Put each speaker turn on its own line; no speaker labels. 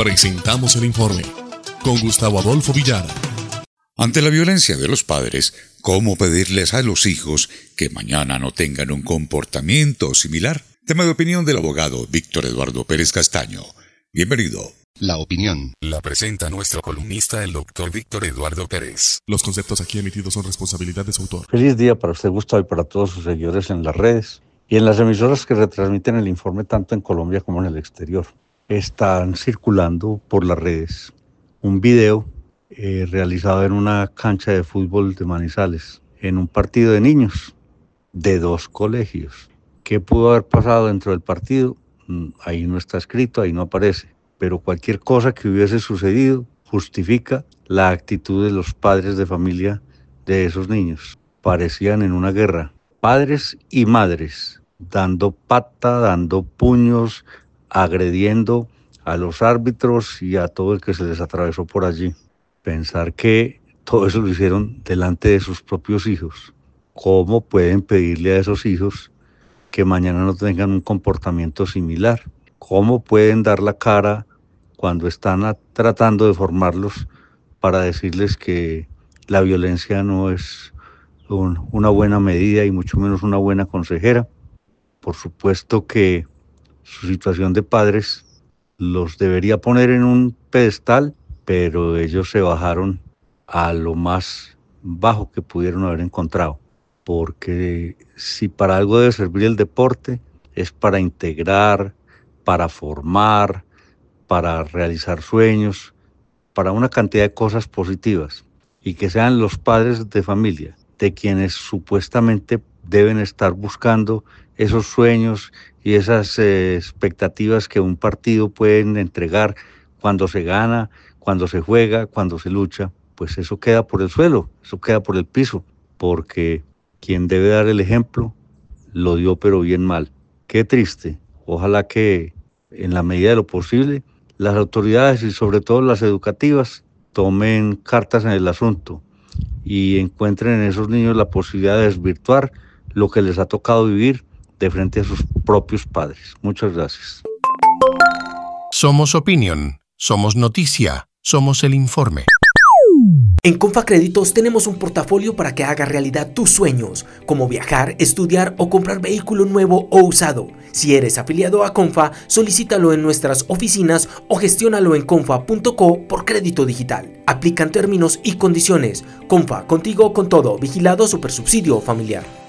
Presentamos el informe con Gustavo Adolfo Villar.
Ante la violencia de los padres, ¿cómo pedirles a los hijos que mañana no tengan un comportamiento similar? Tema de opinión del abogado Víctor Eduardo Pérez Castaño. Bienvenido.
La opinión
la presenta nuestro columnista, el doctor Víctor Eduardo Pérez.
Los conceptos aquí emitidos son responsabilidad de su autor.
Feliz día para usted, Gustavo, y para todos sus seguidores en las redes y en las emisoras que retransmiten el informe tanto en Colombia como en el exterior. Están circulando por las redes un video realizado en una cancha de fútbol de Manizales, en un partido de niños de 2 colegios. ¿Qué pudo haber pasado dentro del partido? Ahí no está escrito, ahí no aparece. Pero cualquier cosa que hubiese sucedido justifica la actitud de los padres de familia de esos niños. Parecían en una guerra, padres y madres, dando pata, dando puños, agrediendo a los árbitros y a todo el que se les atravesó por allí. Pensar que todo eso lo hicieron delante de sus propios hijos. ¿Cómo pueden pedirle a esos hijos que mañana no tengan un comportamiento similar? ¿Cómo pueden dar la cara cuando están tratando de formarlos para decirles que la violencia no es una buena medida y mucho menos una buena consejera? Por supuesto que su situación de padres los debería poner en un pedestal, pero ellos se bajaron a lo más bajo que pudieron haber encontrado, porque si para algo debe servir el deporte es para integrar, para formar, para realizar sueños, para una cantidad de cosas positivas, y que sean los padres de familia de quienes supuestamente deben estar buscando esos sueños y esas expectativas que un partido pueden entregar cuando se gana, cuando se juega, cuando se lucha. Pues eso queda por el suelo, eso queda por el piso, porque quien debe dar el ejemplo lo dio pero bien mal. Qué triste. Ojalá que en la medida de lo posible las autoridades y sobre todo las educativas tomen cartas en el asunto y encuentren en esos niños la posibilidad de desvirtuar lo que les ha tocado vivir de frente a sus propios padres. Muchas gracias.
Somos opinión, somos noticia, somos el informe.
En Confa Créditos tenemos un portafolio para que haga realidad tus sueños, como viajar, estudiar o comprar vehículo nuevo o usado. Si eres afiliado a Confa, solicítalo en nuestras oficinas o gestiónalo en confa.co por crédito digital. Aplican términos y condiciones. Confa, contigo con todo. Vigilado Supersubsidio Familiar.